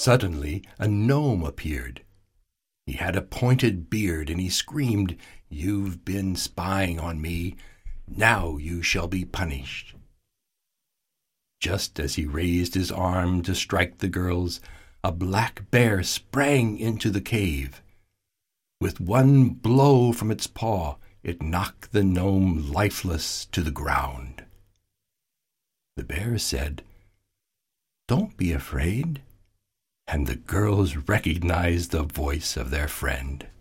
Suddenly a gnome appeared. He had a pointed beard, and he screamed, "You've been spying on me. Now you shall be punished." Just as he raised his arm to strike the girls, a black bear sprang into the cave. With one blow from its paw, it knocked the gnome lifeless to the ground. The bear said, "Don't be afraid," and the girls recognized the voice of their friend.